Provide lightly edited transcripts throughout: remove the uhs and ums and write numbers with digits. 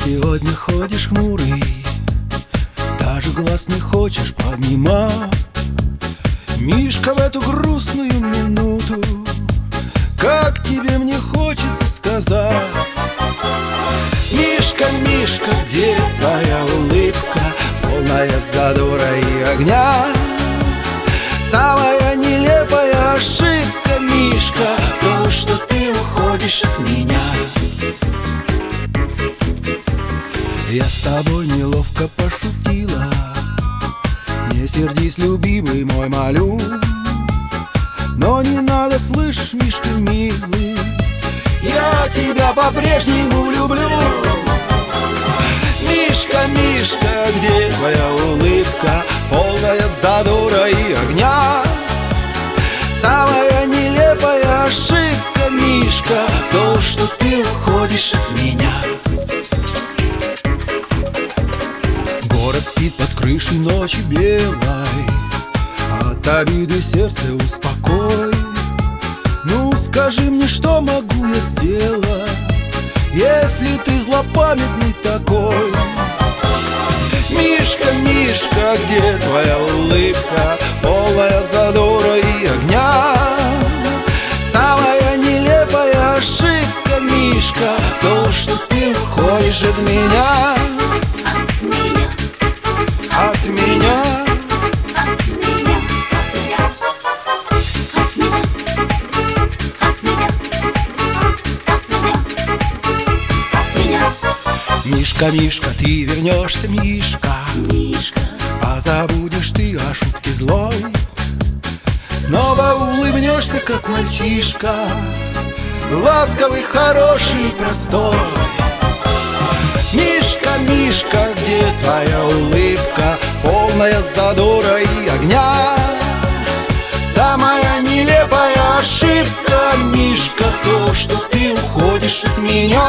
сегодня ходишь хмурый, даже глаз не хочешь поднимать. Мишка, в эту грустную минуту как тебе мне хочется сказать. Мишка, Мишка, где твоя улыбка, полная задора и огня? Самая нелепая ошибка, Мишка, то, что ты уходишь от меня. Я с тобой неловко пошутила, не сердись, любимый мой, молю. Но не надо, слышишь, Мишка, милый, я тебя по-прежнему люблю. Мишка, Мишка, где твоя улыбка, полная задора и огня? Самая нелепая ошибка, Мишка, то, что ты уходишь от меня. Город спит под крышей ночи белой, от обиды сердце успокой. Ну скажи мне, что могу я сделать, если ты злопамятный такой? Мишка, Мишка, где твоя улыбка, полная задора и огня? Самая нелепая ошибка, Мишка, то, что ты уходишь от меня. От меня. Мишка, Мишка, ты вернешься, Мишка, Мишка, позабудешь ты о шутке злой, снова улыбнешься, как мальчишка, ласковый, хороший и простой. Мишка, Мишка, где твоя улыбка, полная задора и огня? Самая нелепая ошибка, Мишка, то, что ты уходишь от меня.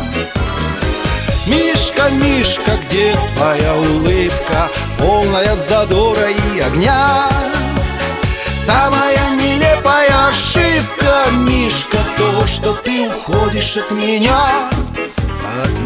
Мишка, Мишка, где твоя улыбка, полная задора и огня? Самая нелепая ошибка, Мишка, то, что ты уходишь от меня. От